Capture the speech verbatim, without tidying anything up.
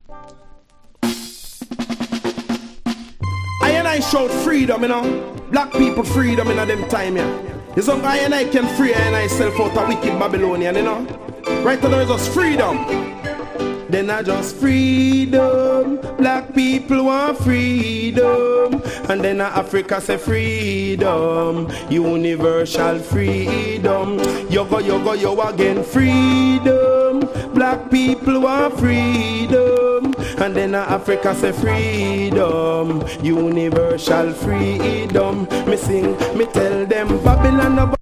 I and I shout freedom, you know. Black people freedom in a them time, yeah. It's some I and I can free I and I self out a wicked Babylonian, you know. Right now it's just freedom. Then I just freedom. Black people want freedom. And then a Africa say freedom. Universal freedom. Yo go, yo go, yo again freedom. Black people want freedom. And then a Africa say freedom. Universal freedom. Me sing, me tell them Babylon about